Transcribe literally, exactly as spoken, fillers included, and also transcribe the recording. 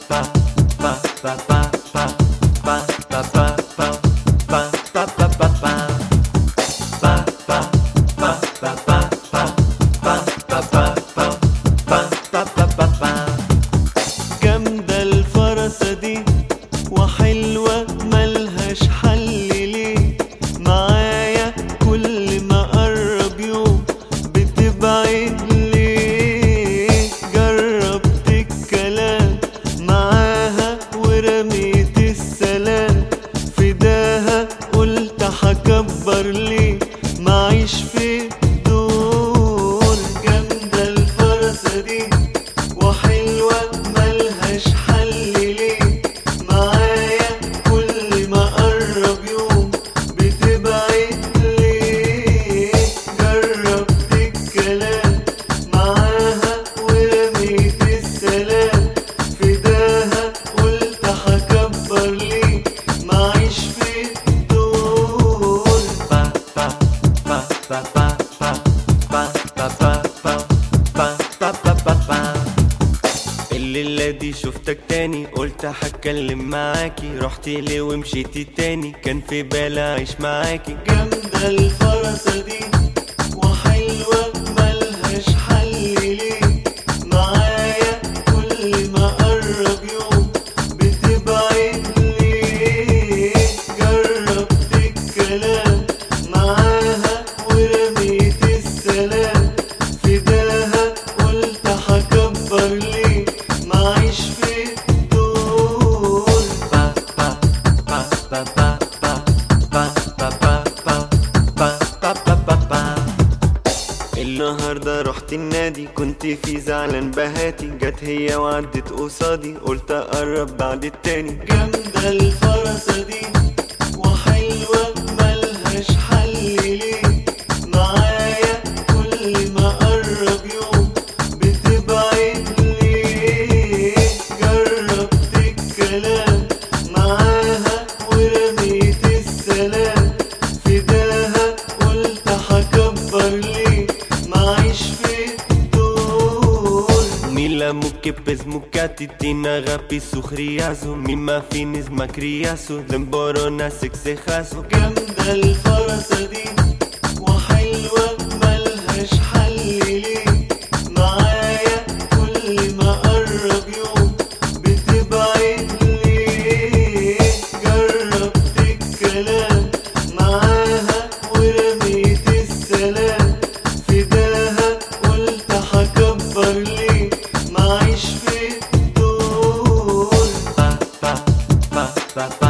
جامدة الفرسة دي وحلوة ملهاش حل ليه، معايا كل ما قرب يوم بتبعد ليه. جربت الكلام معاها ورميت السلام، فداها قلت هكبر ليه معيش في دول. جامدة الفرسة دي وحلوة ملهاش حل ليه، معايا كل ما قرب يوم بتبعد ليه. جربت الكلام معاها ورميت السلام، فداها قلت هكبر ليه معيش في دول. الليلة دي شفتك تاني قلت هتكلم معاكي، رحت ليه ومشيتي تاني كان في بالي اعيش معاكي. جامدة الفرسة دي وحلوة ملهاش حل ليه، معايا كل ما قرب يوم بتبعد ليه. جربت الكلام معاها ورميت السلام، فداها قلت هكبر ليه معيش في دول. النهاردة رحت النادي كنت في زعلان بهاتي، جت هي وعدت قصادي قلت اقرب بعد التاني. جامدة الفرسة دي وحلوة ملهاش حل ليه، معايا كل ما قرب يوم بتبعد ليه. جربت الكلام معاها ورميت السلام، فداها قلت هكبر ليه معيش في دول. Nila muke pes mukati tina gapi sugriazo, mima finis macriazo, demborona sexejazo. جامدة الفرسة دي وحلوة ملهاش حل ليه، معايا كل ما قرب يوم بتبعد ليه. جربت الكلام معاها ورميت السلام، فداها قلت هكبر ليه معيش في دول.